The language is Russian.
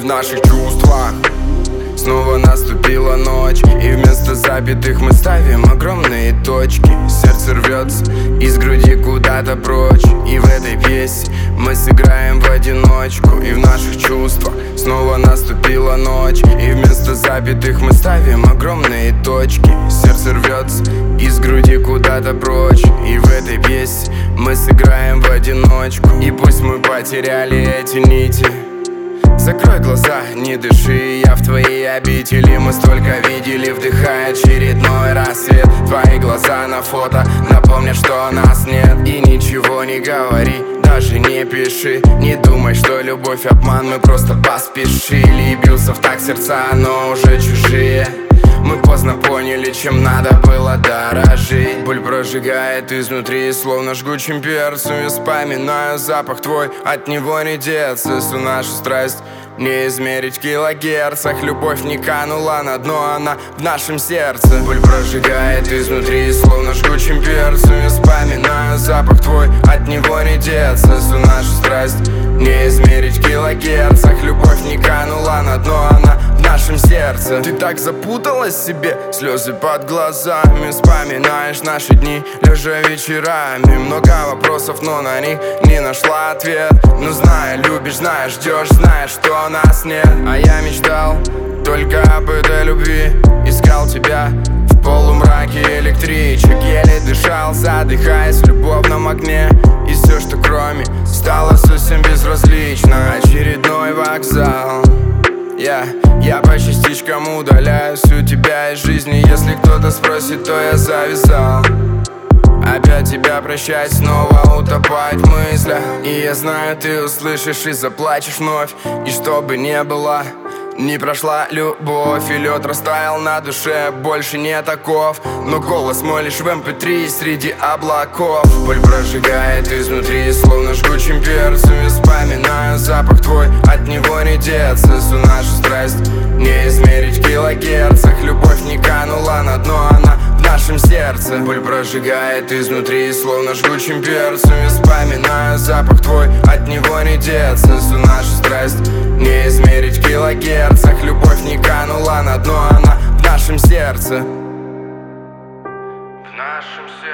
в наших чувствах. Снова наступила ночь, и вместо запятых мы ставим огромные точки. Сердце рвется из груди куда-то прочь, и в этой пьесе мы сыграем в одиночку. И в наших чувствах снова наступила ночь, и вместо запятых мы ставим огромные точки. Сердце рвется из груди куда-то прочь, и в этой пьесе мы сыграем в одиночку. И пусть мы потеряли эти нити, закрой глаза, не дыши, я в твоей обители. Мы столько видели, вдыхая очередной рассвет. Твои глаза на фото напомнят, что нас нет. И ничего не говори, даже не пиши. Не думай, что любовь обман, мы просто поспешили. И бился в такт сердца, но уже чужие. Мы поздно поняли, чем надо было дорожить. Боль прожигает изнутри, словно жгучим перцем. Я вспоминаю запах твой, от него не деться. Всю нашу страсть не измерить в килогерцах. Любовь не канула на дно, она в нашем сердце. Боль прожигает изнутри, словно жгучим перцем. Я вспоминаю запах твой, от него не деться. Всю нашу страсть не измерить в килогерцах. Любовь не канула на дно, она в нашем сердце. Ты так запуталась в себе, слезы под глазами. Вспоминаешь наши дни, лежа вечерами. Много вопросов, но на них не нашла ответ. Но зная, любишь, знаешь, ждешь, знаешь, что нас нет. А я мечтал только об этой любви. Искал тебя в полумраке электричек. Еле дышал, задыхаясь в любовном огне. И все, что кроме, стало совсем безразлично. Очередной вокзал. Я по частичкам удаляюсь у тебя из жизни. Если кто-то спросит, то я завязал. Опять тебя прощать, снова утопать в мыслях. И я знаю, ты услышишь и заплачешь вновь. И что бы ни было, не прошла любовь, и лед растаял на душе, больше не таков. Но голос мой лишь в MP3 среди облаков. Боль прожигает изнутри, словно жгучим перцем. Я вспоминаю запах твой, от него не деться. Всю нашу страсть не измерить в килогерцах. Любовь не канула на дно, она в нашем сердце. Боль прожигает изнутри, словно жгучим перцем. Я вспоминаю запах твой, от него не деться. Всю нашу страсть не измерить в килогерцах. Любовь не канула на дно, она в нашем сердце. В нашем сердце.